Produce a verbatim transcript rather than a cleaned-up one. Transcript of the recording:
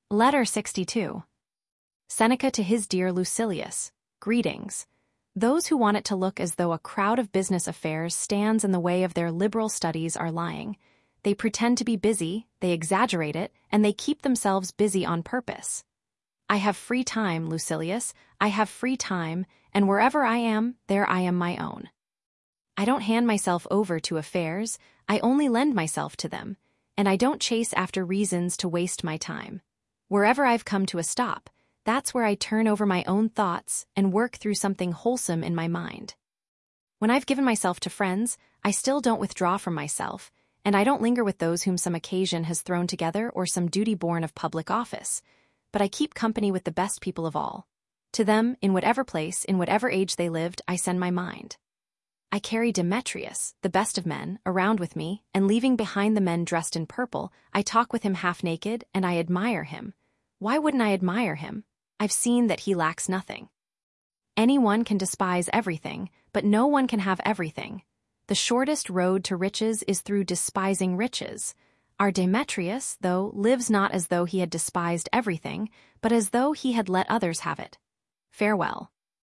Letter sixty-two. Seneca to his dear Lucilius. Greetings. Those who want it to look as though a crowd of business affairs stands in the way of their liberal studies are lying. They pretend to be busy, they exaggerate it, and they keep themselves busy on purpose. I have free time, Lucilius, I have free time, and wherever I am, there I am my own. I don't hand myself over to affairs, I only lend myself to them, and I don't chase after reasons to waste my time. Wherever I've come to a stop, that's where I turn over my own thoughts and work through something wholesome in my mind. When I've given myself to friends, I still don't withdraw from myself, and I don't linger with those whom some occasion has thrown together or some duty born of public office, but I keep company with the best people of all. To them, in whatever place, in whatever age they lived, I send my mind. I carry Demetrius, the best of men, around with me, and leaving behind the men dressed in purple, I talk with him half naked, and I admire him. Why wouldn't I admire him? I've seen that he lacks nothing. Anyone can despise everything, but no one can have everything. The shortest road to riches is through despising riches. Our Demetrius, though, lives not as though he had despised everything, but as though he had let others have it. Farewell.